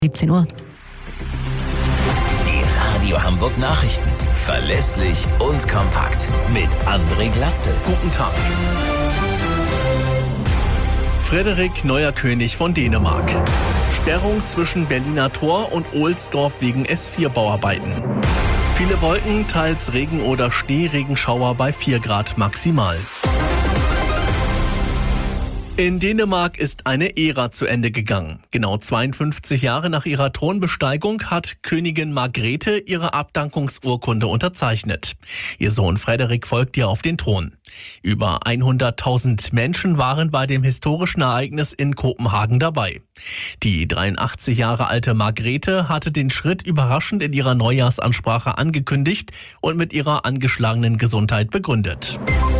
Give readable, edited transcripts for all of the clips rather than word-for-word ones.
17 Uhr. Die Radio Hamburg Nachrichten. Verlässlich und kompakt. Mit André Glatzel. Guten Tag. Frederik, neuer König von Dänemark. Sperrung zwischen Berliner Tor und Ohlsdorf wegen S4-Bauarbeiten. Viele Wolken, teils Regen- oder Schneeregenschauer bei 4 Grad maximal. In Dänemark ist eine Ära zu Ende gegangen. Genau 52 Jahre nach ihrer Thronbesteigung hat Königin Margrethe ihre Abdankungsurkunde unterzeichnet. Ihr Sohn Frederik folgt ihr auf den Thron. Über 100.000 Menschen waren bei dem historischen Ereignis in Kopenhagen dabei. Die 83 Jahre alte Margrethe hatte den Schritt überraschend in ihrer Neujahrsansprache angekündigt und mit ihrer angeschlagenen Gesundheit begründet.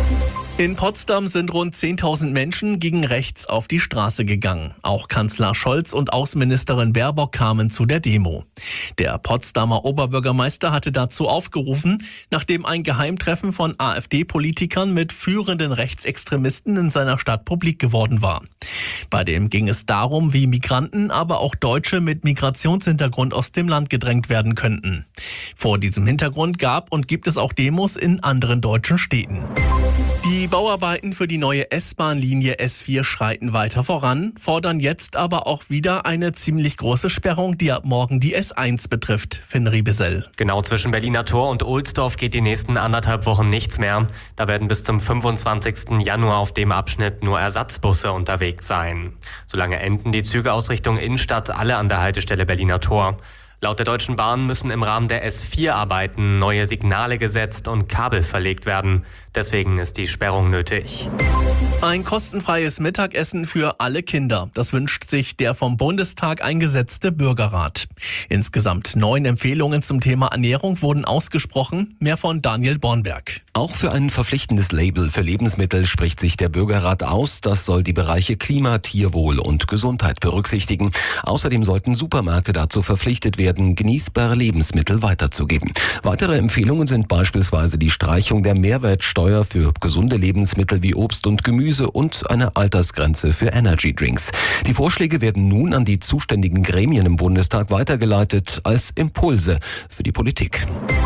In Potsdam sind rund 10.000 Menschen gegen rechts auf die Straße gegangen. Auch Kanzler Scholz und Außenministerin Baerbock kamen zu der Demo. Der Potsdamer Oberbürgermeister hatte dazu aufgerufen, nachdem ein Geheimtreffen von AfD-Politikern mit führenden Rechtsextremisten in seiner Stadt publik geworden war. Bei dem ging es darum, wie Migranten, aber auch Deutsche mit Migrationshintergrund aus dem Land gedrängt werden könnten. Vor diesem Hintergrund gab und gibt es auch Demos in anderen deutschen Städten. Die Bauarbeiten für die neue S-Bahn-Linie S4 schreiten weiter voran, fordern jetzt aber auch wieder eine ziemlich große Sperrung, die ab morgen die S1 betrifft. Finn Riebesell. Genau, zwischen Berliner Tor und Ohlsdorf geht die nächsten 1,5 Wochen nichts mehr. Da werden bis zum 25. Januar auf dem Abschnitt nur Ersatzbusse unterwegs sein. Solange enden die Züge aus Richtung Innenstadt alle an der Haltestelle Berliner Tor. Laut der Deutschen Bahn müssen im Rahmen der S4-Arbeiten neue Signale gesetzt und Kabel verlegt werden. Deswegen ist die Sperrung nötig. Ein kostenfreies Mittagessen für alle Kinder. Das wünscht sich der vom Bundestag eingesetzte Bürgerrat. Insgesamt 9 Empfehlungen zum Thema Ernährung wurden ausgesprochen. Mehr von Daniel Bornberg. Auch für ein verpflichtendes Label für Lebensmittel spricht sich der Bürgerrat aus. Das soll die Bereiche Klima, Tierwohl und Gesundheit berücksichtigen. Außerdem sollten Supermärkte dazu verpflichtet werden, genießbare Lebensmittel weiterzugeben. Weitere Empfehlungen sind beispielsweise die Streichung der Mehrwertsteuer für gesunde Lebensmittel wie Obst und Gemüse und eine Altersgrenze für Energydrinks. Die Vorschläge werden nun an die zuständigen Gremien im Bundestag weitergeleitet als Impulse für die Politik.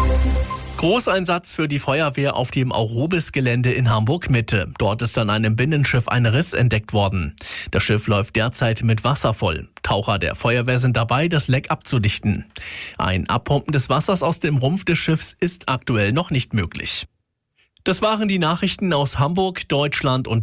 Großeinsatz für die Feuerwehr auf dem Aurobis-Gelände in Hamburg-Mitte. Dort ist an einem Binnenschiff ein Riss entdeckt worden. Das Schiff läuft derzeit mit Wasser voll. Taucher der Feuerwehr sind dabei, das Leck abzudichten. Ein Abpumpen des Wassers aus dem Rumpf des Schiffs ist aktuell noch nicht möglich. Das waren die Nachrichten aus Hamburg, Deutschland und